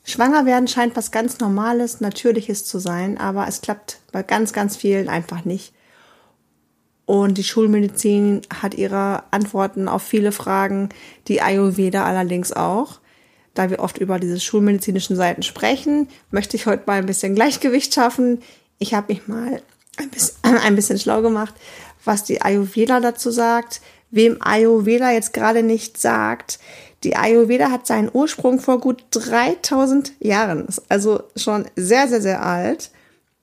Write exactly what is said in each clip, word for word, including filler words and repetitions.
Schwanger werden scheint was ganz Normales, Natürliches zu sein, aber es klappt bei ganz, ganz vielen einfach nicht. Und die Schulmedizin hat ihre Antworten auf viele Fragen, die Ayurveda allerdings auch. Da wir oft über diese schulmedizinischen Seiten sprechen, möchte ich heute mal ein bisschen Gleichgewicht schaffen. Ich habe mich mal ein bisschen, ein bisschen schlau gemacht, was die Ayurveda dazu sagt. Wem Ayurveda jetzt gerade nicht sagt, die Ayurveda hat seinen Ursprung vor gut dreitausend Jahren, ist also schon sehr, sehr, sehr alt.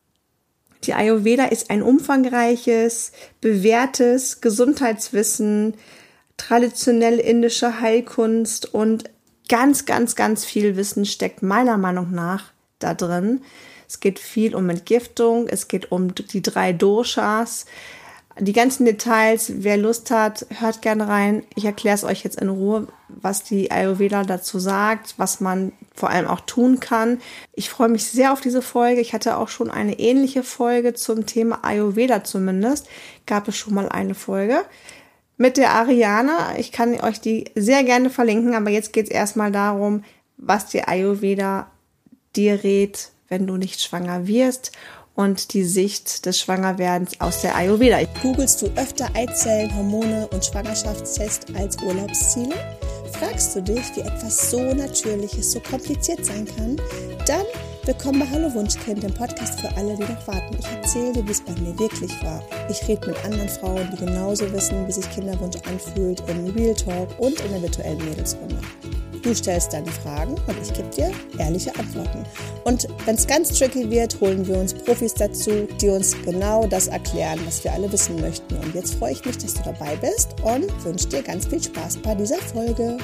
Die Ayurveda ist ein umfangreiches, bewährtes Gesundheitswissen, traditionelle indische Heilkunst und ganz, ganz, ganz viel Wissen steckt meiner Meinung nach da drin. Es geht viel um Entgiftung, es geht um die drei Doshas. Die ganzen Details, wer Lust hat, hört gerne rein. Ich erkläre es euch jetzt in Ruhe, was die Ayurveda dazu sagt, was man vor allem auch tun kann. Ich freue mich sehr auf diese Folge. Ich hatte auch schon eine ähnliche Folge zum Thema Ayurveda zumindest. Gab es schon mal eine Folge mit der Ariana. Ich kann euch die sehr gerne verlinken, aber jetzt geht es erstmal darum, was die Ayurveda dir rät, wenn du nicht schwanger wirst. Und die Sicht des Schwangerwerdens aus der Ayurveda. Googlest du öfter Eizellen, Hormone und Schwangerschaftstests als Urlaubsziele? Fragst du dich, wie etwas so Natürliches so kompliziert sein kann? Dann willkommen bei Hallo Wunschkind, dem Podcast für alle, die noch warten. Ich erzähle dir, wie es bei mir wirklich war. Ich rede mit anderen Frauen, die genauso wissen, wie sich Kinderwunsch anfühlt, im Real Talk und in der virtuellen Mädelsrunde. Du stellst deine Fragen und ich gebe dir ehrliche Antworten. Und wenn es ganz tricky wird, holen wir uns Profis dazu, die uns genau das erklären, was wir alle wissen möchten. Und jetzt freue ich mich, dass du dabei bist und wünsche dir ganz viel Spaß bei dieser Folge.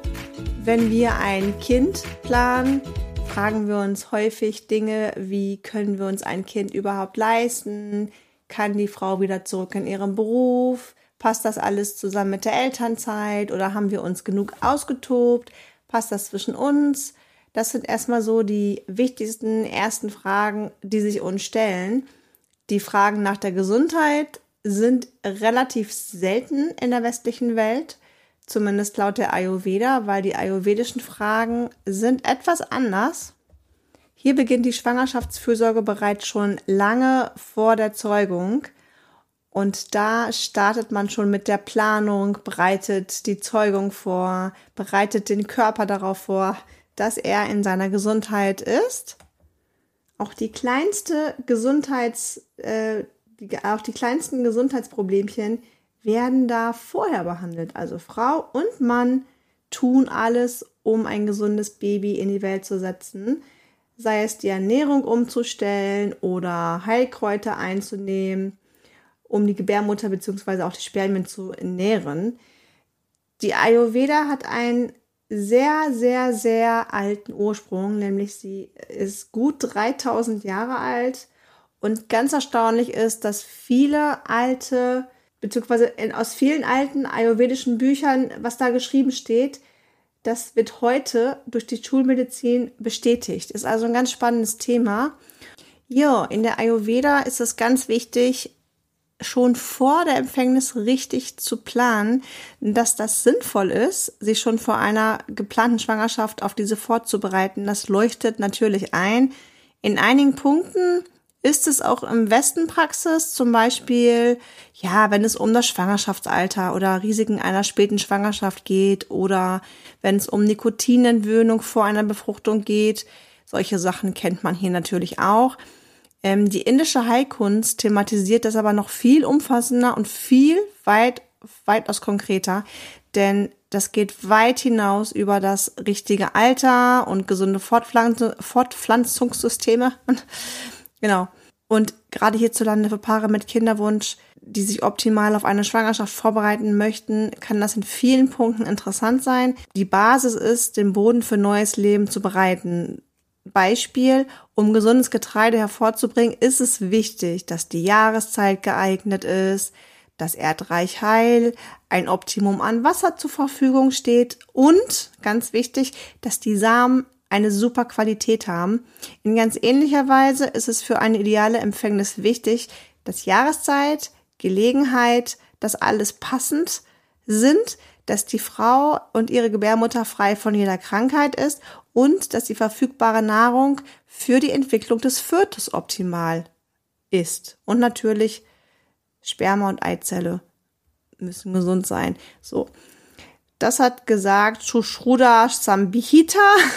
Wenn wir ein Kind planen, fragen wir uns häufig Dinge wie, können wir uns ein Kind überhaupt leisten? Kann die Frau wieder zurück in ihren Beruf? Passt das alles zusammen mit der Elternzeit oder haben wir uns genug ausgetobt? Passt das zwischen uns? Das sind erstmal so die wichtigsten ersten Fragen, die sich uns stellen. Die Fragen nach der Gesundheit sind relativ selten in der westlichen Welt, zumindest laut der Ayurveda, weil die ayurvedischen Fragen sind etwas anders. Hier beginnt die Schwangerschaftsfürsorge bereits schon lange vor der Zeugung. Und da startet man schon mit der Planung, bereitet die Zeugung vor, bereitet den Körper darauf vor, dass er in seiner Gesundheit ist. Auch die kleinste Gesundheits, äh, die, auch die kleinsten Gesundheitsproblemchen werden da vorher behandelt. Also Frau und Mann tun alles, um ein gesundes Baby in die Welt zu setzen. Sei es die Ernährung umzustellen oder Heilkräuter einzunehmen, um die Gebärmutter bzw. auch die Spermien zu nähren. Die Ayurveda hat einen sehr, sehr, sehr alten Ursprung, nämlich sie ist gut dreitausend Jahre alt und ganz erstaunlich ist, dass viele alte, beziehungsweise aus vielen alten ayurvedischen Büchern, was da geschrieben steht, das wird heute durch die Schulmedizin bestätigt. Ist also ein ganz spannendes Thema. Ja, in der Ayurveda ist es ganz wichtig, schon vor der Empfängnis richtig zu planen, dass das sinnvoll ist, sich schon vor einer geplanten Schwangerschaft auf diese vorzubereiten. Das leuchtet natürlich ein. In einigen Punkten ist es auch im Westen Praxis, zum Beispiel, ja, wenn es um das Schwangerschaftsalter oder Risiken einer späten Schwangerschaft geht oder wenn es um Nikotinentwöhnung vor einer Befruchtung geht. Solche Sachen kennt man hier natürlich auch. Ähm, die indische Heilkunst thematisiert das aber noch viel umfassender und viel weit, weitaus konkreter, denn das geht weit hinaus über das richtige Alter und gesunde Fortpflanz- Fortpflanzungssysteme. Genau. Und gerade hierzulande für Paare mit Kinderwunsch, die sich optimal auf eine Schwangerschaft vorbereiten möchten, kann das in vielen Punkten interessant sein. Die Basis ist, den Boden für neues Leben zu bereiten. Beispiel, um gesundes Getreide hervorzubringen, ist es wichtig, dass die Jahreszeit geeignet ist, das Erdreich heil, ein Optimum an Wasser zur Verfügung steht und, ganz wichtig, dass die Samen eine super Qualität haben. In ganz ähnlicher Weise ist es für eine ideale Empfängnis wichtig, dass Jahreszeit, Gelegenheit, dass alles passend sind, dass die Frau und ihre Gebärmutter frei von jeder Krankheit ist und dass die verfügbare Nahrung für die Entwicklung des Fötus optimal ist. Und natürlich Sperma und Eizelle müssen gesund sein. So, das hat gesagt Sushruta Samhita.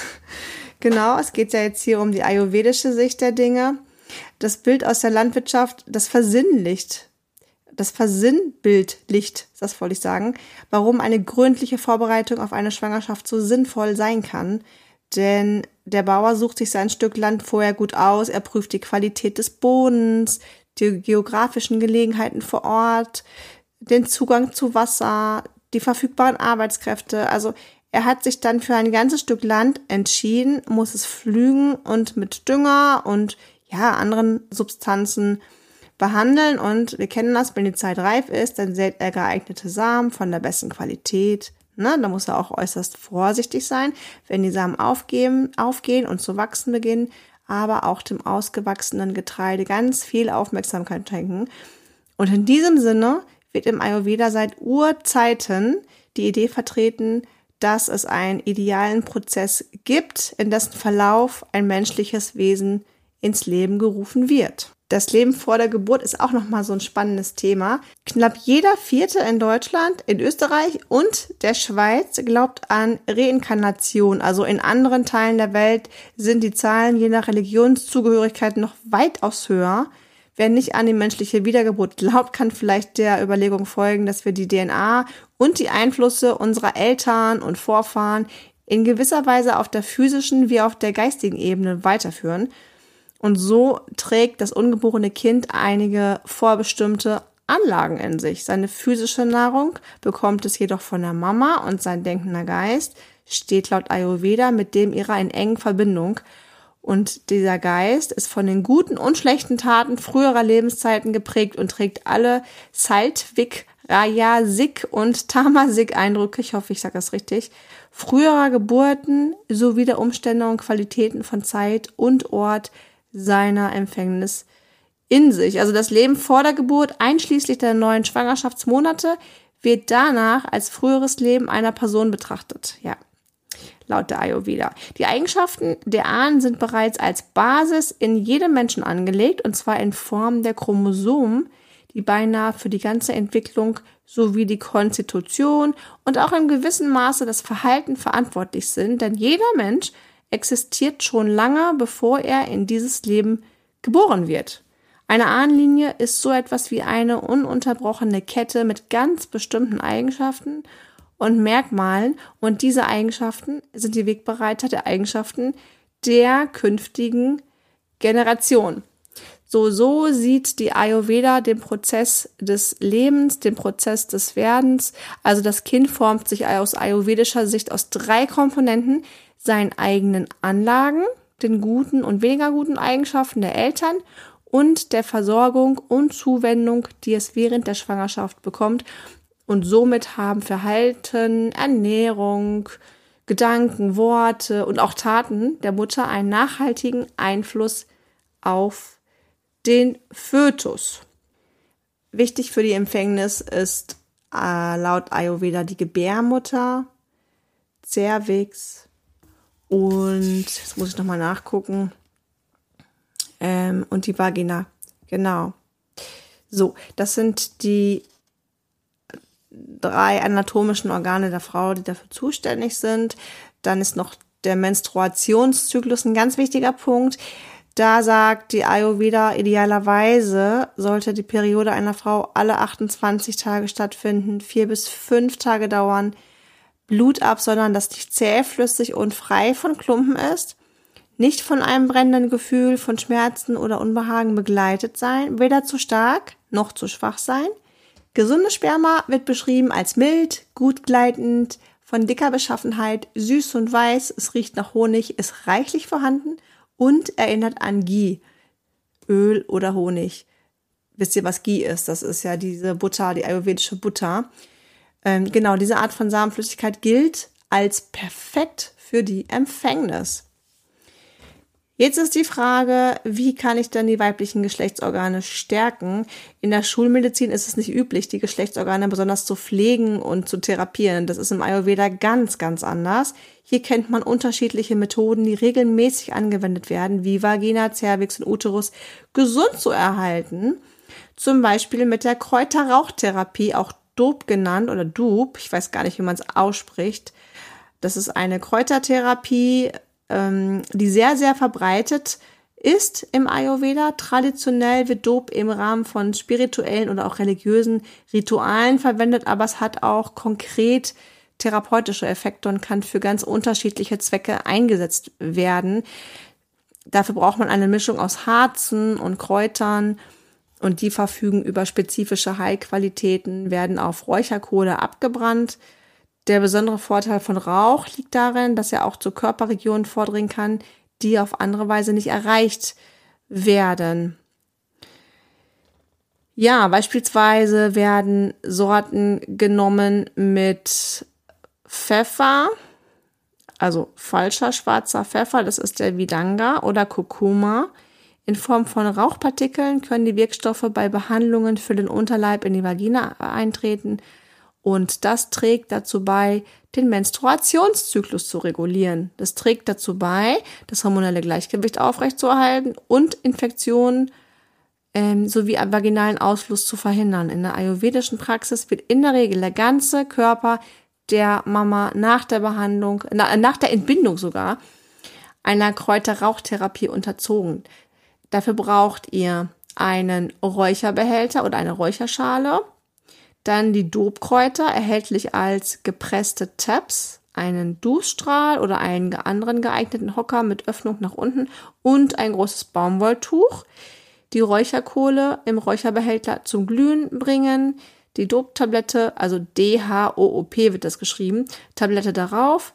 Genau, es geht ja jetzt hier um die ayurvedische Sicht der Dinge. Das Bild aus der Landwirtschaft, das versinnlicht, das versinnbildlicht, das wollte ich sagen, warum eine gründliche Vorbereitung auf eine Schwangerschaft so sinnvoll sein kann. Denn der Bauer sucht sich sein Stück Land vorher gut aus, er prüft die Qualität des Bodens, die geografischen Gelegenheiten vor Ort, den Zugang zu Wasser, die verfügbaren Arbeitskräfte. Also er hat sich dann für ein ganzes Stück Land entschieden, muss es pflügen und mit Dünger und ja anderen Substanzen behandeln. Und wir kennen das, wenn die Zeit reif ist, dann sät er geeignete Samen von der besten Qualität. Ne, da muss er auch äußerst vorsichtig sein, wenn die Samen aufgeben, aufgehen und zu wachsen beginnen, aber auch dem ausgewachsenen Getreide ganz viel Aufmerksamkeit schenken. Und in diesem Sinne wird im Ayurveda seit Urzeiten die Idee vertreten, dass es einen idealen Prozess gibt, in dessen Verlauf ein menschliches Wesen ins Leben gerufen wird. Das Leben vor der Geburt ist auch nochmal so ein spannendes Thema. Knapp jeder Vierte in Deutschland, in Österreich und der Schweiz glaubt an Reinkarnation. Also in anderen Teilen der Welt sind die Zahlen je nach Religionszugehörigkeit noch weitaus höher. Wer nicht an die menschliche Wiedergeburt glaubt, kann vielleicht der Überlegung folgen, dass wir die D N A und die Einflüsse unserer Eltern und Vorfahren in gewisser Weise auf der physischen wie auf der geistigen Ebene weiterführen. Und so trägt das ungeborene Kind einige vorbestimmte Anlagen in sich. Seine physische Nahrung bekommt es jedoch von der Mama und sein denkender Geist steht laut Ayurveda mit dem ihrer in engen Verbindung. Und dieser Geist ist von den guten und schlechten Taten früherer Lebenszeiten geprägt und trägt alle Saltvik, Rajasik und Tamasik-Eindrücke, ich hoffe, ich sage das richtig, früherer Geburten sowie der Umstände und Qualitäten von Zeit und Ort seiner Empfängnis in sich. Also das Leben vor der Geburt, einschließlich der neuen Schwangerschaftsmonate, wird danach als früheres Leben einer Person betrachtet. Ja, laut der Ayurveda. Die Eigenschaften der Ahnen sind bereits als Basis in jedem Menschen angelegt, und zwar in Form der Chromosomen, die beinahe für die ganze Entwicklung sowie die Konstitution und auch in gewissem Maße das Verhalten verantwortlich sind, denn jeder Mensch existiert schon lange, bevor er in dieses Leben geboren wird. Eine Ahnenlinie ist so etwas wie eine ununterbrochene Kette mit ganz bestimmten Eigenschaften und Merkmalen, und diese Eigenschaften sind die Wegbereiter der Eigenschaften der künftigen Generation. So, so sieht die Ayurveda den Prozess des Lebens, den Prozess des Werdens. Also das Kind formt sich aus ayurvedischer Sicht aus drei Komponenten: seinen eigenen Anlagen, den guten und weniger guten Eigenschaften der Eltern und der Versorgung und Zuwendung, die es während der Schwangerschaft bekommt. Und somit haben Verhalten, Ernährung, Gedanken, Worte und auch Taten der Mutter einen nachhaltigen Einfluss auf den Fötus. Wichtig für die Empfängnis ist äh, laut Ayurveda die Gebärmutter, Cervix und, jetzt muss ich nochmal nachgucken, ähm, und die Vagina. Genau. So, das sind die drei anatomischen Organe der Frau, die dafür zuständig sind. Dann ist noch der Menstruationszyklus ein ganz wichtiger Punkt. Da sagt die Ayurveda, idealerweise sollte die Periode einer Frau alle achtundzwanzig Tage stattfinden, vier bis fünf Tage dauern, Blut absondern, das nicht zähflüssig und frei von Klumpen ist, nicht von einem brennenden Gefühl von Schmerzen oder Unbehagen begleitet sein, weder zu stark noch zu schwach sein. Gesundes Sperma wird beschrieben als mild, gut gleitend, von dicker Beschaffenheit, süß und weiß, es riecht nach Honig, ist reichlich vorhanden und erinnert an Ghee, Öl oder Honig. Wisst ihr, was Ghee ist? Das ist ja diese Butter, die ayurvedische Butter. Ähm, genau, diese Art von Samenflüssigkeit gilt als perfekt für die Empfängnis. Jetzt ist die Frage, wie kann ich denn die weiblichen Geschlechtsorgane stärken? In der Schulmedizin ist es nicht üblich, die Geschlechtsorgane besonders zu pflegen und zu therapieren. Das ist im Ayurveda ganz, ganz anders. Hier kennt man unterschiedliche Methoden, die regelmäßig angewendet werden, wie Vagina, Cervix und Uterus gesund zu erhalten. Zum Beispiel mit der Kräuterrauchtherapie, auch D O P genannt oder D O P, ich weiß gar nicht, wie man es ausspricht. Das ist eine Kräutertherapie, die sehr, sehr verbreitet ist im Ayurveda. Traditionell wird D O P im Rahmen von spirituellen oder auch religiösen Ritualen verwendet, aber es hat auch konkret therapeutische Effekte und kann für ganz unterschiedliche Zwecke eingesetzt werden. Dafür braucht man eine Mischung aus Harzen und Kräutern und die verfügen über spezifische Heilqualitäten, werden auf Räucherkohle abgebrannt. Der besondere Vorteil von Rauch liegt darin, dass er auch zu Körperregionen vordringen kann, die auf andere Weise nicht erreicht werden. Ja, beispielsweise werden Sorten genommen mit Pfeffer, also falscher schwarzer Pfeffer, das ist der Vidanga oder Kurkuma. In Form von Rauchpartikeln können die Wirkstoffe bei Behandlungen für den Unterleib in die Vagina eintreten. Und das trägt dazu bei, den Menstruationszyklus zu regulieren. Das trägt dazu bei, das hormonelle Gleichgewicht aufrechtzuerhalten und Infektionen ähm, sowie einen vaginalen Ausfluss zu verhindern. In der ayurvedischen Praxis wird in der Regel der ganze Körper der Mama nach der Behandlung, na, nach der Entbindung sogar, einer Kräuterrauchtherapie unterzogen. Dafür braucht ihr einen Räucherbehälter oder eine Räucherschale. Dann die D O P-Kräuter, erhältlich als gepresste Tabs, einen Duschstrahl oder einen anderen geeigneten Hocker mit Öffnung nach unten und ein großes Baumwolltuch. Die Räucherkohle im Räucherbehälter zum Glühen bringen, die D O P-Tablette, also D H O O P wird das geschrieben, Tablette darauf.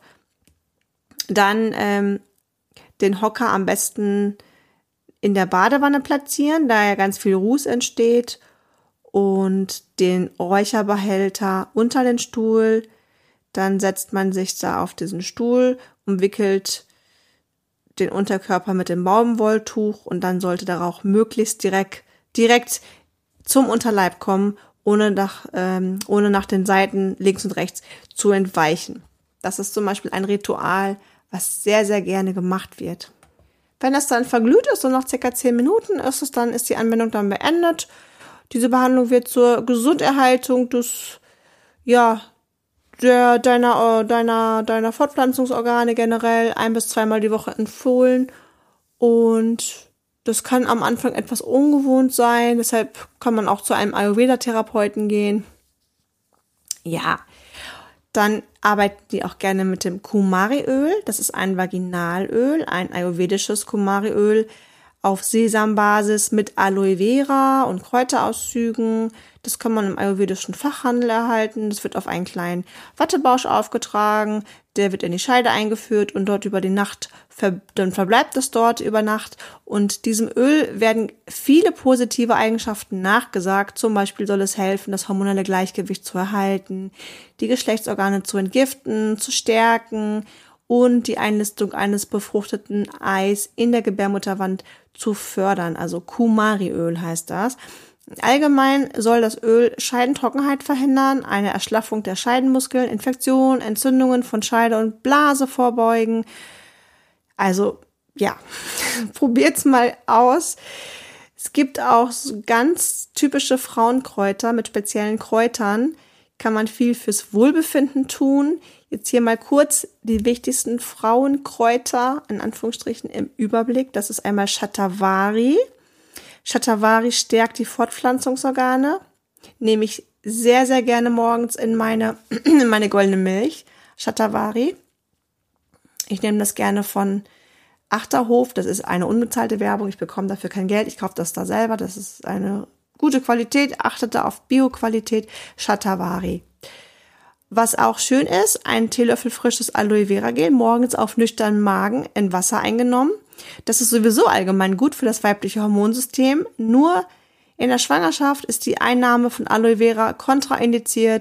Dann ähm, den Hocker am besten in der Badewanne platzieren, da ja ganz viel Ruß entsteht. Und den Räucherbehälter unter den Stuhl. Dann setzt man sich da auf diesen Stuhl, umwickelt den Unterkörper mit dem Baumwolltuch und dann sollte der Rauch möglichst direkt, direkt zum Unterleib kommen, ohne nach, ähm, ohne nach den Seiten links und rechts zu entweichen. Das ist zum Beispiel ein Ritual, was sehr, sehr gerne gemacht wird. Wenn das dann verglüht ist und nach circa zehn Minuten ist es dann, ist die Anwendung dann beendet. Diese Behandlung wird zur Gesunderhaltung des, ja, der, deiner, deiner, deiner Fortpflanzungsorgane generell ein- bis zweimal die Woche empfohlen. Und das kann am Anfang etwas ungewohnt sein. Deshalb kann man auch zu einem Ayurveda-Therapeuten gehen. Ja, dann arbeiten die auch gerne mit dem Kumari-Öl. Das ist ein Vaginalöl, ein ayurvedisches Kumari-Öl auf Sesambasis mit Aloe Vera und Kräuterauszügen. Das kann man im ayurvedischen Fachhandel erhalten. Das wird auf einen kleinen Wattebausch aufgetragen. Der wird in die Scheide eingeführt und dort über die Nacht, ver- dann verbleibt es dort über Nacht. Und diesem Öl werden viele positive Eigenschaften nachgesagt. Zum Beispiel soll es helfen, das hormonelle Gleichgewicht zu erhalten, die Geschlechtsorgane zu entgiften, zu stärken und die Einnistung eines befruchteten Eis in der Gebärmutterwand zu fördern. Also Kumari-Öl heißt das. Allgemein soll das Öl Scheidentrockenheit verhindern, eine Erschlaffung der Scheidenmuskeln, Infektionen, Entzündungen von Scheide und Blase vorbeugen. Also ja, probiert's mal aus. Es gibt auch so ganz typische Frauenkräuter mit speziellen Kräutern. Kann man viel fürs Wohlbefinden tun. Jetzt hier mal kurz die wichtigsten Frauenkräuter, in Anführungsstrichen, im Überblick. Das ist einmal Shatavari. Shatavari stärkt die Fortpflanzungsorgane. Nehme ich sehr, sehr gerne morgens in meine, in meine goldene Milch. Shatavari. Ich nehme das gerne von Achterhof. Das ist eine unbezahlte Werbung. Ich bekomme dafür kein Geld. Ich kaufe das da selber. Das ist eine gute Qualität. Achtet da auf Bio-Qualität. Shatavari. Was auch schön ist, ein Teelöffel frisches Aloe Vera Gel morgens auf nüchternen Magen in Wasser eingenommen. Das ist sowieso allgemein gut für das weibliche Hormonsystem. Nur in der Schwangerschaft ist die Einnahme von Aloe Vera kontraindiziert.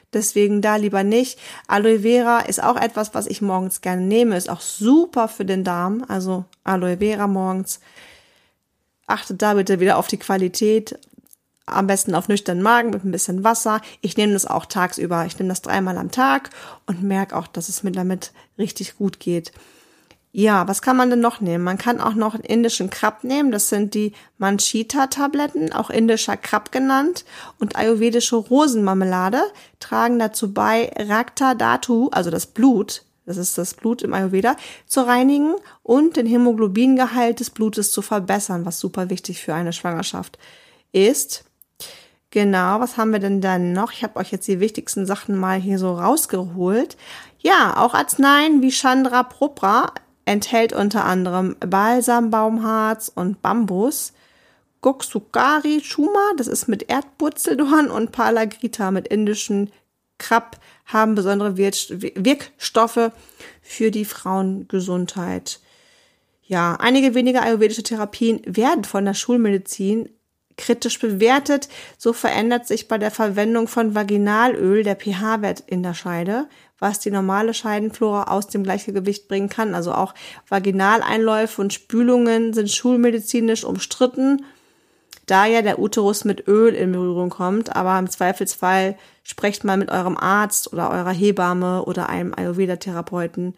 Deswegen da lieber nicht. Aloe Vera ist auch etwas, was ich morgens gerne nehme. Ist auch super für den Darm. Also Aloe Vera morgens. Achtet da bitte wieder auf die Qualität. Am besten auf nüchternen Magen mit ein bisschen Wasser. Ich nehme das auch tagsüber. Ich nehme das dreimal am Tag und merke auch, dass es mir damit richtig gut geht. Ja, was kann man denn noch nehmen? Man kann auch noch einen indischen Krab nehmen. Das sind die Manchita-Tabletten, auch indischer Krab genannt. Und ayurvedische Rosenmarmelade tragen dazu bei, Rakta Dhatu, also das Blut, das ist das Blut im Ayurveda, zu reinigen und den Hämoglobingehalt des Blutes zu verbessern, was super wichtig für eine Schwangerschaft ist. Genau, was haben wir denn dann noch? Ich habe euch jetzt die wichtigsten Sachen mal hier so rausgeholt. Ja, auch Arzneien wie Chandraprabha enthält unter anderem Balsambaumharz und Bambus, Goksukari Chuma, das ist mit Erdpurzeldorn, und Palagrita mit indischen Krab haben besondere Wirkstoffe für die Frauengesundheit. Ja, einige wenige ayurvedische Therapien werden von der Schulmedizin kritisch bewertet. So verändert sich bei der Verwendung von Vaginalöl der pH-Wert in der Scheide, was die normale Scheidenflora aus dem Gleichgewicht bringen kann. Also auch Vaginaleinläufe und Spülungen sind schulmedizinisch umstritten, da ja der Uterus mit Öl in Berührung kommt. Aber im Zweifelsfall sprecht mal mit eurem Arzt oder eurer Hebamme oder einem Ayurveda-Therapeuten.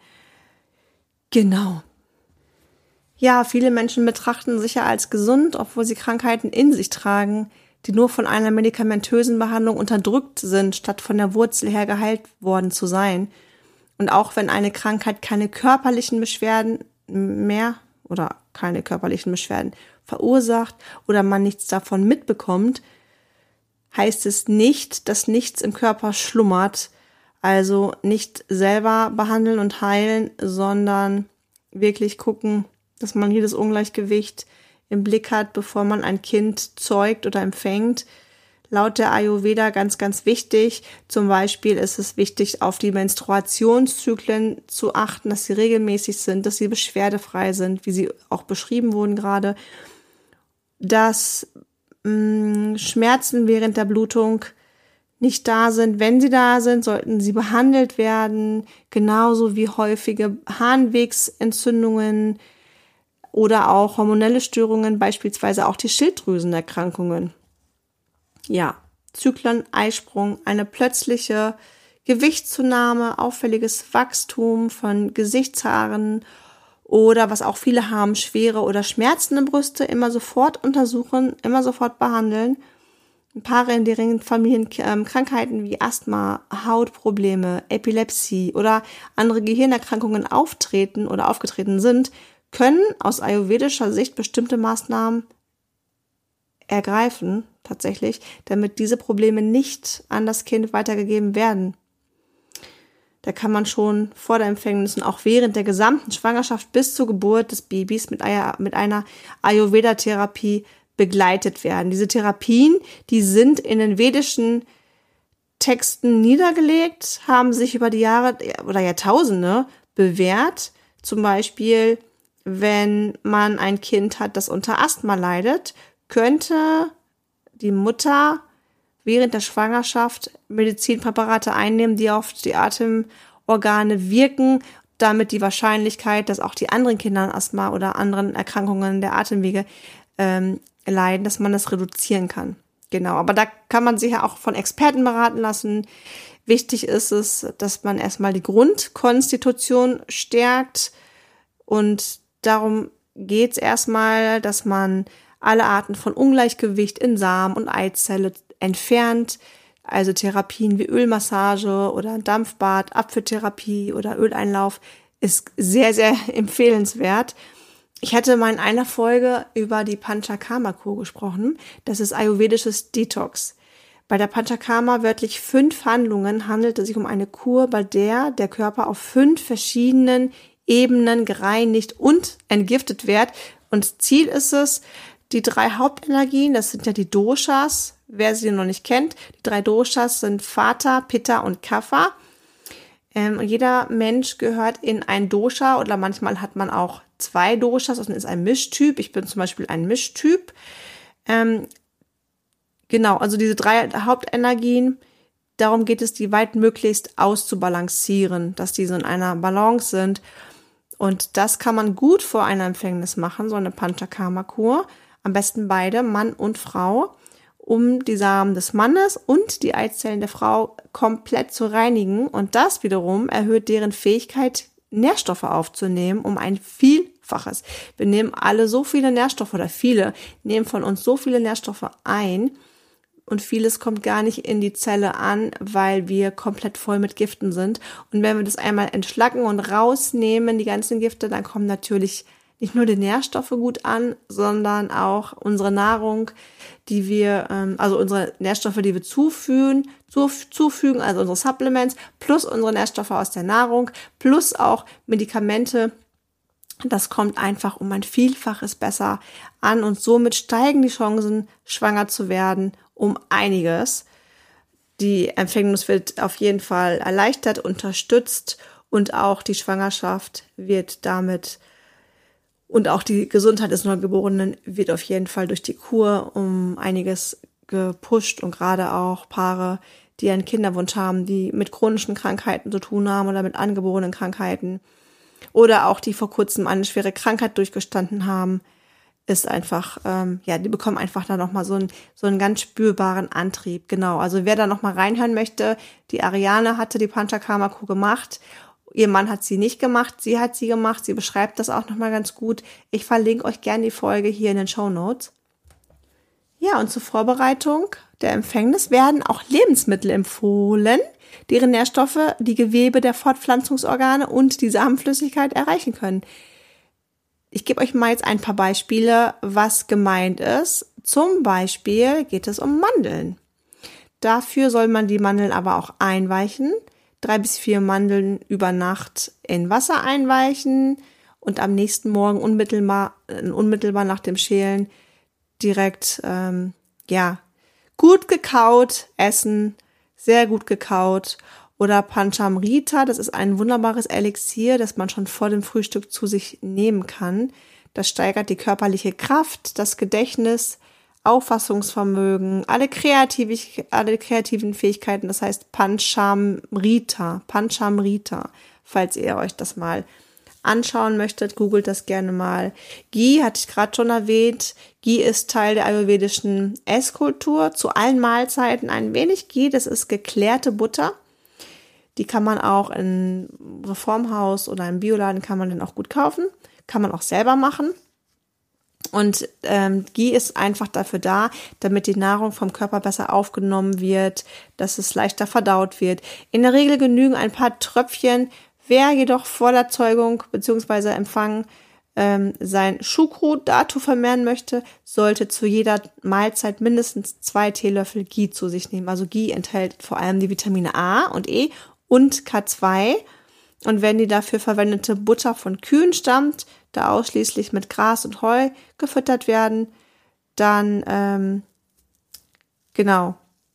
Genau. Ja, viele Menschen betrachten sich ja als gesund, obwohl sie Krankheiten in sich tragen, die nur von einer medikamentösen Behandlung unterdrückt sind, statt von der Wurzel her geheilt worden zu sein. Und auch wenn eine Krankheit keine körperlichen Beschwerden mehr oder keine körperlichen Beschwerden verursacht oder man nichts davon mitbekommt, heißt es nicht, dass nichts im Körper schlummert. Also nicht selber behandeln und heilen, sondern wirklich gucken, dass man jedes Ungleichgewicht im Blick hat, bevor man ein Kind zeugt oder empfängt. Laut der Ayurveda ganz, ganz wichtig. Zum Beispiel ist es wichtig, auf die Menstruationszyklen zu achten, dass sie regelmäßig sind, dass sie beschwerdefrei sind, wie sie auch beschrieben wurden gerade. Dass mh, Schmerzen während der Blutung nicht da sind. Wenn sie da sind, sollten sie behandelt werden. Genauso wie häufige Harnwegsentzündungen, oder auch hormonelle Störungen, beispielsweise auch die Schilddrüsenerkrankungen. Ja, Zyklen, Eisprung, eine plötzliche Gewichtszunahme, auffälliges Wachstum von Gesichtshaaren oder was auch viele haben, schwere oder schmerzende Brüste, immer sofort untersuchen, immer sofort behandeln. Paare, in deren Familien ähm, Krankheiten wie Asthma, Hautprobleme, Epilepsie oder andere Gehirnerkrankungen auftreten oder aufgetreten sind, können aus ayurvedischer Sicht bestimmte Maßnahmen ergreifen, tatsächlich, damit diese Probleme nicht an das Kind weitergegeben werden. Da kann man schon vor der Empfängnis und auch während der gesamten Schwangerschaft bis zur Geburt des Babys mit einer, mit einer Ayurveda-Therapie begleitet werden. Diese Therapien, die sind in den vedischen Texten niedergelegt, haben sich über die Jahre oder Jahrtausende bewährt. Zum Beispiel, wenn man ein Kind hat, das unter Asthma leidet, könnte die Mutter während der Schwangerschaft Medizinpräparate einnehmen, die auf die Atemorgane wirken, damit die Wahrscheinlichkeit, dass auch die anderen Kinder an Asthma oder anderen Erkrankungen der Atemwege ähm, leiden, dass man das reduzieren kann. Genau, aber da kann man sich ja auch von Experten beraten lassen. Wichtig ist es, dass man erstmal die Grundkonstitution stärkt, und darum geht es erstmal, dass man alle Arten von Ungleichgewicht in Samen und Eizelle entfernt. Also Therapien wie Ölmassage oder Dampfbad, Apfeltherapie oder Öleinlauf ist sehr, sehr empfehlenswert. Ich hatte mal in einer Folge über die Panchakarma-Kur gesprochen. Das ist ayurvedisches Detox. Bei der Panchakarma, wörtlich fünf Handlungen, handelt es sich um eine Kur, bei der der Körper auf fünf verschiedenen Ebenen gereinigt und entgiftet wird. Und Ziel ist es, die drei Hauptenergien, das sind ja die Doshas, wer sie noch nicht kennt, die drei Doshas sind Vata, Pitta und Kapha. Ähm, und jeder Mensch gehört in ein Dosha, oder manchmal hat man auch zwei Doshas und ist ein Mischtyp. Ich bin zum Beispiel ein Mischtyp. Ähm, genau, also diese drei Hauptenergien. darum geht es, die weitmöglichst auszubalancieren, dass die so in einer Balance sind. Und das kann man gut vor einer Empfängnis machen, so eine Panchakarma-Kur. Am besten beide, Mann und Frau, um die Samen des Mannes und die Eizellen der Frau komplett zu reinigen. Und das wiederum erhöht deren Fähigkeit, Nährstoffe aufzunehmen, um ein Vielfaches. Wir nehmen alle so viele Nährstoffe oder viele nehmen von uns so viele Nährstoffe ein und vieles kommt gar nicht in die Zelle an, weil wir komplett voll mit Giften sind. Und wenn wir das einmal entschlacken und rausnehmen, die ganzen Gifte, dann kommen natürlich nicht nur die Nährstoffe gut an, sondern auch unsere Nahrung, die wir, also unsere Nährstoffe, die wir zufügen, zufügen, also unsere Supplements, plus unsere Nährstoffe aus der Nahrung, plus auch Medikamente. Das kommt einfach um ein Vielfaches besser an und somit steigen die Chancen, schwanger zu werden, um einiges. Die Empfängnis wird auf jeden Fall erleichtert, unterstützt und auch die Schwangerschaft wird damit und auch die Gesundheit des Neugeborenen wird auf jeden Fall durch die Kur um einiges gepusht und gerade auch Paare, die einen Kinderwunsch haben, die mit chronischen Krankheiten zu tun haben oder mit angeborenen Krankheiten oder auch die vor kurzem eine schwere Krankheit durchgestanden haben, ist einfach, ähm, ja, die bekommen einfach da nochmal so einen, so einen ganz spürbaren Antrieb. Genau, also wer da nochmal reinhören möchte, die Ariane hatte die Panchakarma-Kur gemacht. Ihr Mann hat sie nicht gemacht, sie hat sie gemacht. Sie beschreibt das auch nochmal ganz gut. Ich verlinke euch gerne die Folge hier in den Shownotes. Ja, und zur Vorbereitung der Empfängnis werden auch Lebensmittel empfohlen, deren Nährstoffe die Gewebe der Fortpflanzungsorgane und die Samenflüssigkeit erreichen können. Ich gebe euch mal jetzt ein paar Beispiele, was gemeint ist. Zum Beispiel geht es um Mandeln. Dafür soll man die Mandeln aber auch einweichen. Drei bis vier Mandeln über Nacht in Wasser einweichen und am nächsten Morgen unmittelbar, unmittelbar nach dem Schälen direkt, ähm, ja, gut gekaut essen, sehr gut gekaut. Oder Panchamrita, das ist ein wunderbares Elixier, das man schon vor dem Frühstück zu sich nehmen kann. Das steigert die körperliche Kraft, das Gedächtnis, Auffassungsvermögen, alle, kreativ, alle kreativen Fähigkeiten, das heißt Panchamrita, Panchamrita, falls ihr euch das mal anschauen möchtet, googelt das gerne mal. Ghee hatte ich gerade schon erwähnt. Ghee ist Teil der ayurvedischen Esskultur. Zu allen Mahlzeiten ein wenig Ghee, das ist geklärte Butter. Die kann man auch im Reformhaus oder im Bioladen kann man dann auch gut kaufen. Kann man auch selber machen. Und ähm, Ghee ist einfach dafür da, damit die Nahrung vom Körper besser aufgenommen wird, dass es leichter verdaut wird. In der Regel genügen ein paar Tröpfchen. Wer jedoch vor der Zeugung bzw. Empfang ähm, sein Shukrut dazu vermehren möchte, sollte zu jeder Mahlzeit mindestens zwei Teelöffel Ghee zu sich nehmen. Also Ghee enthält vor allem die Vitamine A und E und K zwei. Und wenn die dafür verwendete Butter von Kühen stammt, da ausschließlich mit Gras und Heu gefüttert werden, dann, ähm, genau,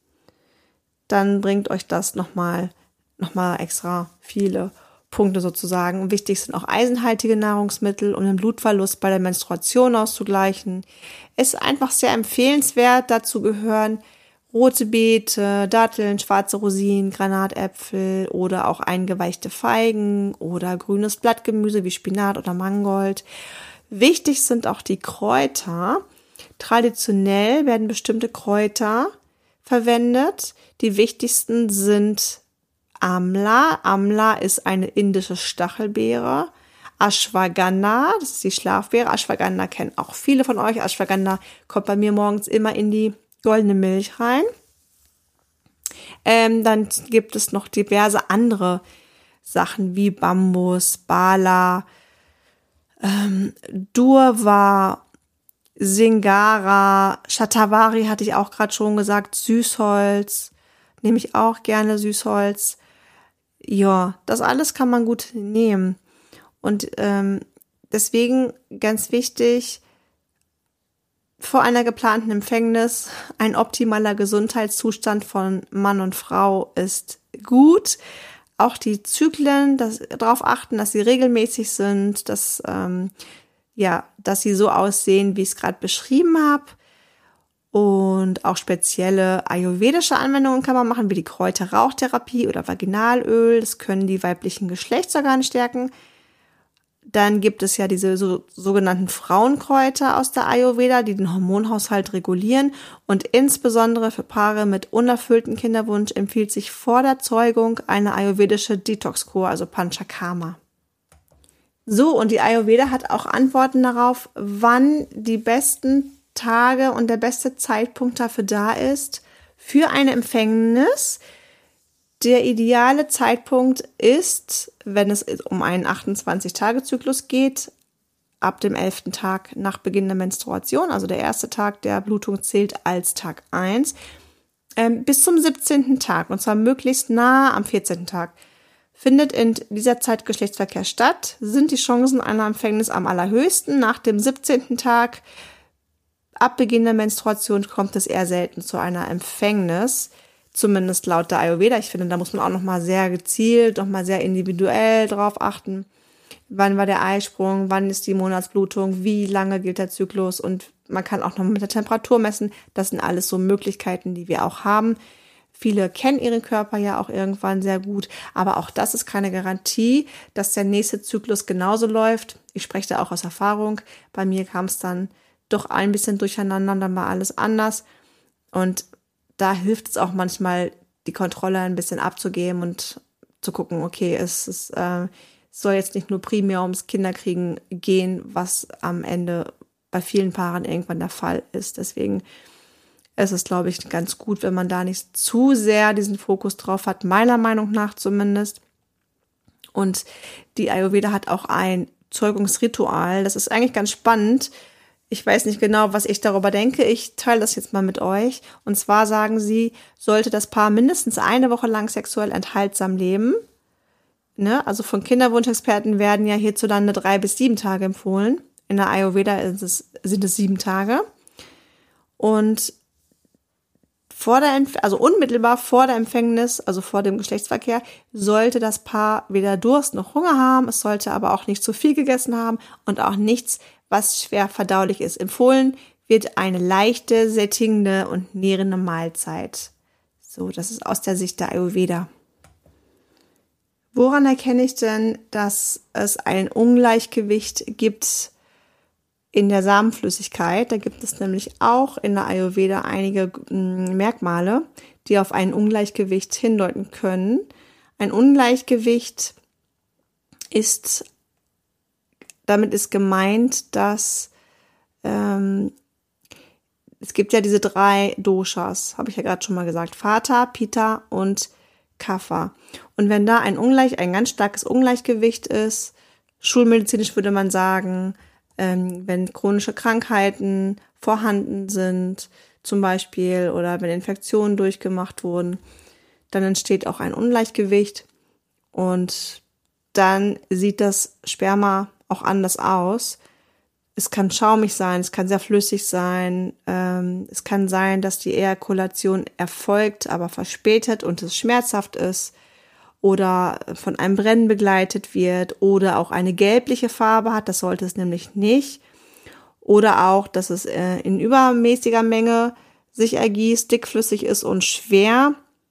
dann bringt euch das nochmal, nochmal extra viele Punkte sozusagen. Und wichtig sind auch eisenhaltige Nahrungsmittel, um den Blutverlust bei der Menstruation auszugleichen. Es ist einfach sehr empfehlenswert, dazu gehören rote Beete, Datteln, schwarze Rosinen, Granatäpfel oder auch eingeweichte Feigen oder grünes Blattgemüse wie Spinat oder Mangold. Wichtig sind auch die Kräuter. Traditionell werden bestimmte Kräuter verwendet. Die wichtigsten sind Amla. Amla ist eine indische Stachelbeere. Ashwagandha, das ist die Schlafbeere. Ashwagandha kennen auch viele von euch. Ashwagandha kommt bei mir morgens immer in die goldene Milch rein. Ähm, dann gibt es noch diverse andere Sachen wie Bambus, Bala, ähm, Durva, Singara, Shatavari hatte ich auch gerade schon gesagt, Süßholz, nehme ich auch gerne Süßholz. Ja, das alles kann man gut nehmen. Und ähm, deswegen ganz wichtig, vor einer geplanten Empfängnis ein optimaler Gesundheitszustand von Mann und Frau ist gut. Auch die Zyklen, das, darauf achten, dass sie regelmäßig sind, dass, ähm, ja, dass sie so aussehen, wie ich es gerade beschrieben habe. Und auch spezielle ayurvedische Anwendungen kann man machen, wie die Kräuterrauchtherapie oder Vaginalöl. Das können die weiblichen Geschlechtsorgane stärken. Dann gibt es ja diese so, sogenannten Frauenkräuter aus der Ayurveda, die den Hormonhaushalt regulieren. Und insbesondere für Paare mit unerfülltem Kinderwunsch empfiehlt sich vor der Zeugung eine ayurvedische Detox-Kur, also Panchakarma. So, und die Ayurveda hat auch Antworten darauf, wann die besten Tage und der beste Zeitpunkt dafür da ist, für eine Empfängnis. Der ideale Zeitpunkt ist, wenn es um einen achtundzwanzig-Tage-Zyklus geht, ab dem elften Tag nach Beginn der Menstruation, also der erste Tag der Blutung zählt als Tag eins, ähm, bis zum siebzehnten Tag, und zwar möglichst nah am vierzehnten Tag. Findet in dieser Zeit Geschlechtsverkehr statt, sind die Chancen einer Empfängnis am allerhöchsten. Nach dem siebzehnten Tag, ab Beginn der Menstruation, kommt es eher selten zu einer Empfängnis. Zumindest laut der Ayurveda. Ich finde, da muss man auch nochmal sehr gezielt, nochmal sehr individuell drauf achten. Wann war der Eisprung? Wann ist die Monatsblutung? Wie lange gilt der Zyklus? Und man kann auch nochmal mit der Temperatur messen. Das sind alles so Möglichkeiten, die wir auch haben. Viele kennen ihren Körper ja auch irgendwann sehr gut. Aber auch das ist keine Garantie, dass der nächste Zyklus genauso läuft. Ich spreche da auch aus Erfahrung. Bei mir kam es dann doch ein bisschen durcheinander und dann war alles anders. Und da hilft es auch manchmal, die Kontrolle ein bisschen abzugeben und zu gucken, okay, es, ist, äh, es soll jetzt nicht nur primär ums Kinderkriegen gehen, was am Ende bei vielen Paaren irgendwann der Fall ist. Deswegen ist es, glaube ich, ganz gut, wenn man da nicht zu sehr diesen Fokus drauf hat, meiner Meinung nach zumindest. Und die Ayurveda hat auch ein Zeugungsritual. Das ist eigentlich ganz spannend. Ich weiß nicht genau, was ich darüber denke. Ich teile das jetzt mal mit euch. Und zwar sagen sie, sollte das Paar mindestens eine Woche lang sexuell enthaltsam leben. Ne? Also von Kinderwunschexperten werden ja hierzulande drei bis sieben Tage empfohlen. In der Ayurveda ist es, sind es sieben Tage. Und vor der Empf- also unmittelbar vor der Empfängnis, also vor dem Geschlechtsverkehr, sollte das Paar weder Durst noch Hunger haben. Es sollte aber auch nicht zu viel gegessen haben und auch nichts, was schwer verdaulich ist. Empfohlen wird eine leichte, sättigende und nährende Mahlzeit. So, das ist aus der Sicht der Ayurveda. Woran erkenne ich denn, dass es ein Ungleichgewicht gibt in der Samenflüssigkeit? Da gibt es nämlich auch in der Ayurveda einige Merkmale, die auf ein Ungleichgewicht hindeuten können. Ein Ungleichgewicht ist Damit ist gemeint, dass ähm, es gibt ja diese drei Doshas, habe ich ja gerade schon mal gesagt, Vata, Pitta und Kapha. Und wenn da ein Ungleich, ein ganz starkes Ungleichgewicht ist, schulmedizinisch würde man sagen, ähm, wenn chronische Krankheiten vorhanden sind, zum Beispiel, oder wenn Infektionen durchgemacht wurden, dann entsteht auch ein Ungleichgewicht und dann sieht das Sperma auch anders aus. Es kann schaumig sein, es kann sehr flüssig sein, ähm, es kann sein, dass die Ejakulation erfolgt, aber verspätet und es schmerzhaft ist oder von einem Brennen begleitet wird oder auch eine gelbliche Farbe hat, das sollte es nämlich nicht. Oder auch, dass es äh, in übermäßiger Menge sich ergießt, dickflüssig ist und schwer.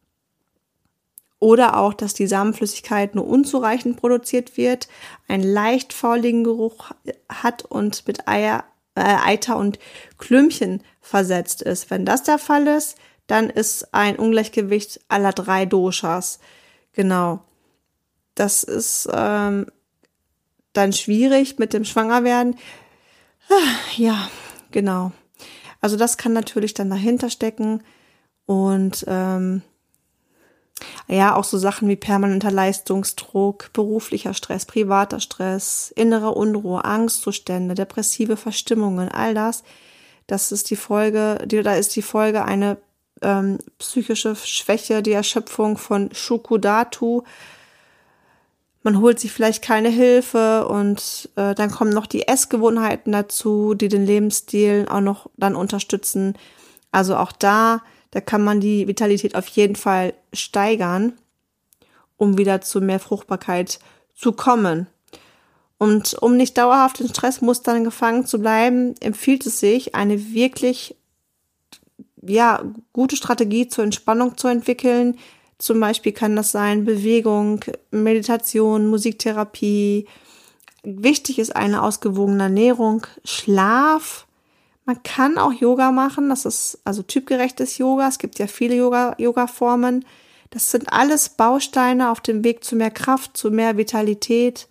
Oder auch, dass die Samenflüssigkeit nur unzureichend produziert wird, einen leicht fauligen Geruch hat und mit Eier, äh, Eiter und Klümpchen versetzt ist. Wenn das der Fall ist, dann ist ein Ungleichgewicht aller drei Doshas. Genau. Das ist ähm, dann schwierig mit dem Schwangerwerden. Ja, genau. Also das kann natürlich dann dahinter stecken und ähm, ja, auch so Sachen wie permanenter Leistungsdruck, beruflicher Stress, privater Stress, innere Unruhe, Angstzustände, depressive Verstimmungen, all das, das ist die Folge, die, da ist die Folge eine ähm, psychische Schwäche, die Erschöpfung von Shukudhatu. Man holt sich vielleicht keine Hilfe und äh, dann kommen noch die Essgewohnheiten dazu, die den Lebensstil auch noch dann unterstützen. Also auch da Da kann man die Vitalität auf jeden Fall steigern, um wieder zu mehr Fruchtbarkeit zu kommen. Und um nicht dauerhaft in Stressmustern gefangen zu bleiben, empfiehlt es sich, eine wirklich ja, gute Strategie zur Entspannung zu entwickeln. Zum Beispiel kann das sein Bewegung, Meditation, Musiktherapie. Wichtig ist eine ausgewogene Ernährung, Schlaf. Man kann auch Yoga machen, das ist also typgerechtes Yoga. Es gibt ja viele Yoga, Yoga-Formen. Das sind alles Bausteine auf dem Weg zu mehr Kraft, zu mehr Vitalität.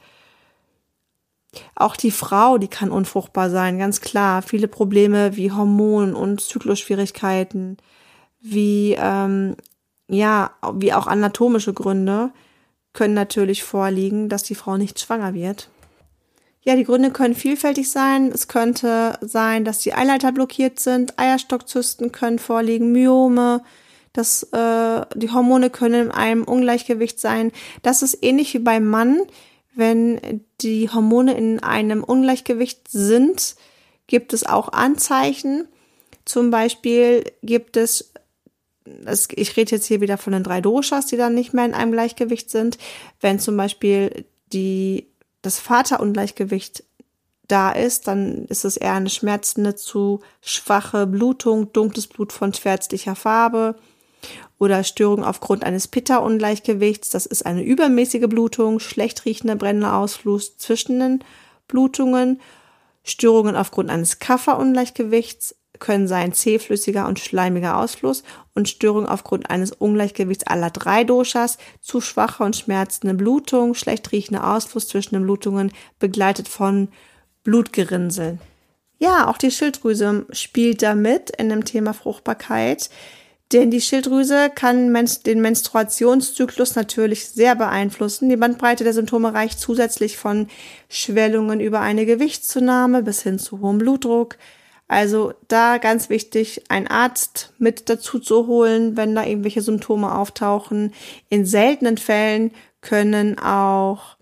Auch die Frau, die kann unfruchtbar sein, ganz klar. Viele Probleme wie Hormon- und Zyklusschwierigkeiten, wie ähm, ja, wie auch anatomische Gründe können natürlich vorliegen, dass die Frau nicht schwanger wird. Ja, die Gründe können vielfältig sein. Es könnte sein, dass die Eileiter blockiert sind, Eierstockzysten können vorliegen, Myome, dass äh, die Hormone können in einem Ungleichgewicht sein. Das ist ähnlich wie beim Mann. Wenn die Hormone in einem Ungleichgewicht sind, gibt es auch Anzeichen. Zum Beispiel gibt es Das, ich rede jetzt hier wieder von den drei Doshas, die dann nicht mehr in einem Gleichgewicht sind. Wenn zum Beispiel die, das Vaterungleichgewicht da ist, dann ist es eher eine schmerzende zu schwache Blutung, dunkles Blut von schwärzlicher Farbe oder Störung aufgrund eines Pitta-Ungleichgewichts. Das ist eine übermäßige Blutung, schlecht riechender brennender Ausfluss zwischen den Blutungen. Störungen aufgrund eines Kapha-Ungleichgewichts können sein zähflüssiger und schleimiger Ausfluss und Störungen aufgrund eines Ungleichgewichts aller drei Doshas, zu schwache und schmerzende Blutung, schlecht riechender Ausfluss zwischen den Blutungen, begleitet von Blutgerinnseln. Ja, auch die Schilddrüse spielt da mit in dem Thema Fruchtbarkeit, denn die Schilddrüse kann den Menstruationszyklus natürlich sehr beeinflussen. Die Bandbreite der Symptome reicht zusätzlich von Schwellungen über eine Gewichtszunahme bis hin zu hohem Blutdruck. Also da ganz wichtig, einen Arzt mit dazu zu holen, wenn da irgendwelche Symptome auftauchen. In seltenen Fällen können auch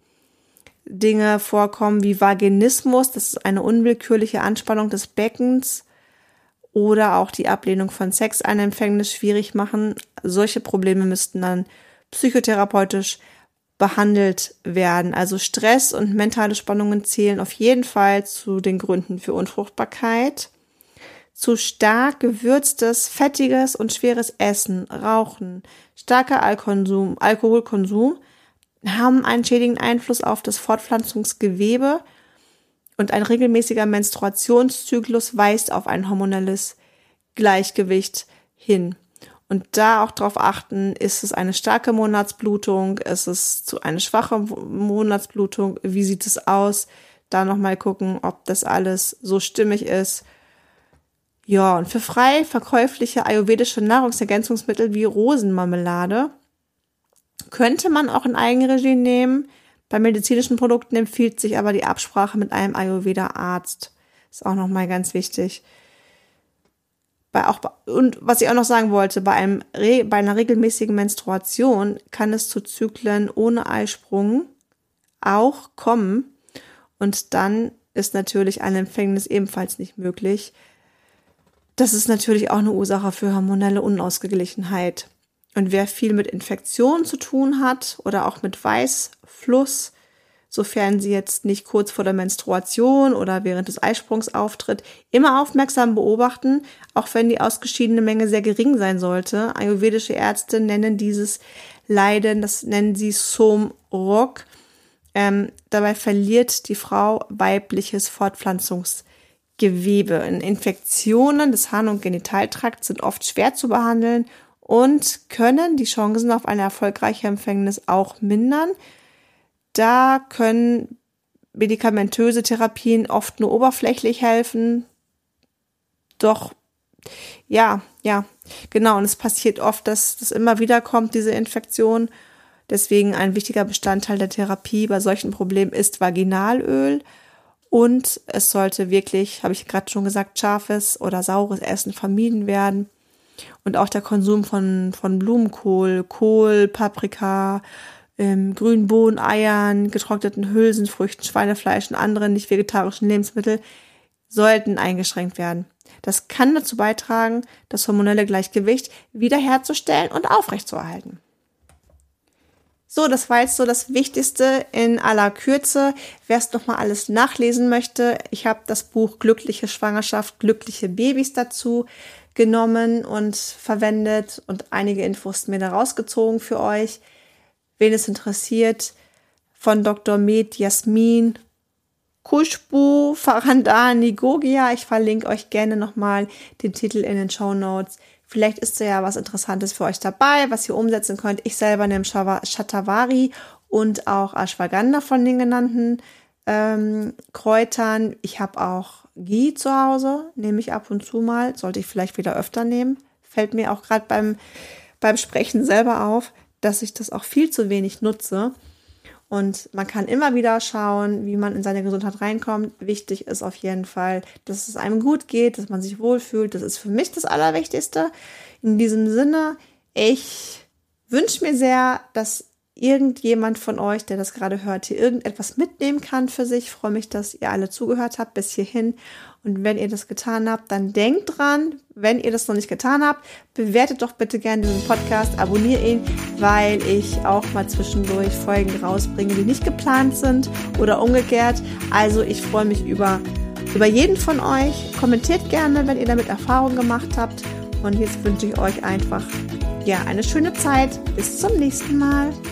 Dinge vorkommen wie Vaginismus, das ist eine unwillkürliche Anspannung des Beckens, oder auch die Ablehnung von Sex eine Empfängnis schwierig machen. Solche Probleme müssten dann psychotherapeutisch behandelt werden. Also Stress und mentale Spannungen zählen auf jeden Fall zu den Gründen für Unfruchtbarkeit. Zu stark gewürztes, fettiges und schweres Essen, Rauchen, starker Alkoholkonsum, Alkoholkonsum haben einen schädigenden Einfluss auf das Fortpflanzungsgewebe und ein regelmäßiger Menstruationszyklus weist auf ein hormonelles Gleichgewicht hin. Und da auch darauf achten, ist es eine starke Monatsblutung, ist es zu eine schwache Monatsblutung, wie sieht es aus? Da nochmal gucken, ob das alles so stimmig ist. Ja, und für frei verkäufliche ayurvedische Nahrungsergänzungsmittel wie Rosenmarmelade könnte man auch in Eigenregie nehmen. Bei medizinischen Produkten empfiehlt sich aber die Absprache mit einem Ayurveda-Arzt. Ist auch nochmal ganz wichtig. Bei auch, und was ich auch noch sagen wollte, bei, einem, bei einer regelmäßigen Menstruation kann es zu Zyklen ohne Eisprung auch kommen. Und dann ist natürlich eine Empfängnis ebenfalls nicht möglich. Das ist natürlich auch eine Ursache für hormonelle Unausgeglichenheit. Und wer viel mit Infektionen zu tun hat oder auch mit Weißfluss, sofern sie jetzt nicht kurz vor der Menstruation oder während des Eisprungs auftritt, immer aufmerksam beobachten, auch wenn die ausgeschiedene Menge sehr gering sein sollte. Ayurvedische Ärzte nennen dieses Leiden, das nennen sie Somrok. Ähm, dabei verliert die Frau weibliches Fortpflanzungsgewebe. Infektionen des Harn- und Genitaltrakts sind oft schwer zu behandeln und können die Chancen auf eine erfolgreiche Empfängnis auch mindern. Da können medikamentöse Therapien oft nur oberflächlich helfen. Doch, ja, ja, genau. Und es passiert oft, dass das immer wieder kommt, diese Infektion. Deswegen ein wichtiger Bestandteil der Therapie bei solchen Problemen ist Vaginalöl. Und es sollte wirklich, habe ich gerade schon gesagt, scharfes oder saures Essen vermieden werden. Und auch der Konsum von, von Blumenkohl, Kohl, Paprika, ähm, grünen Bohnen, Eiern, getrockneten Hülsenfrüchten, Schweinefleisch und anderen nicht vegetarischen Lebensmittel sollten eingeschränkt werden. Das kann dazu beitragen, das hormonelle Gleichgewicht wiederherzustellen und aufrechtzuerhalten. So, das war jetzt so das Wichtigste in aller Kürze. Wer es nochmal alles nachlesen möchte, ich habe das Buch Glückliche Schwangerschaft, glückliche Babys dazu. genommen und verwendet und einige Infos mir da rausgezogen für euch. Wen es interessiert, von Doktor Med Jasmin Khushbu Farandani Gogia. Ich verlinke euch gerne nochmal den Titel in den Shownotes. Vielleicht ist da ja was Interessantes für euch dabei, was ihr umsetzen könnt. Ich selber nehme Shatavari und auch Ashwagandha von den genannten ähm, Kräutern. Ich habe auch Ghee zu Hause, nehme ich ab und zu mal. Sollte ich vielleicht wieder öfter nehmen. Fällt mir auch gerade beim, beim Sprechen selber auf, dass ich das auch viel zu wenig nutze. Und man kann immer wieder schauen, wie man in seine Gesundheit reinkommt. Wichtig ist auf jeden Fall, dass es einem gut geht, dass man sich wohlfühlt. Das ist für mich das Allerwichtigste. In diesem Sinne, ich wünsche mir sehr, dass irgendjemand von euch, der das gerade hört, hier irgendetwas mitnehmen kann für sich. Ich freue mich, dass ihr alle zugehört habt bis hierhin. Und wenn ihr das getan habt, dann denkt dran, wenn ihr das noch nicht getan habt, bewertet doch bitte gerne diesen Podcast, abonniert ihn, weil ich auch mal zwischendurch Folgen rausbringe, die nicht geplant sind oder umgekehrt. Also ich freue mich über, über jeden von euch. Kommentiert gerne, wenn ihr damit Erfahrung gemacht habt. Und jetzt wünsche ich euch einfach ja, eine schöne Zeit. Bis zum nächsten Mal.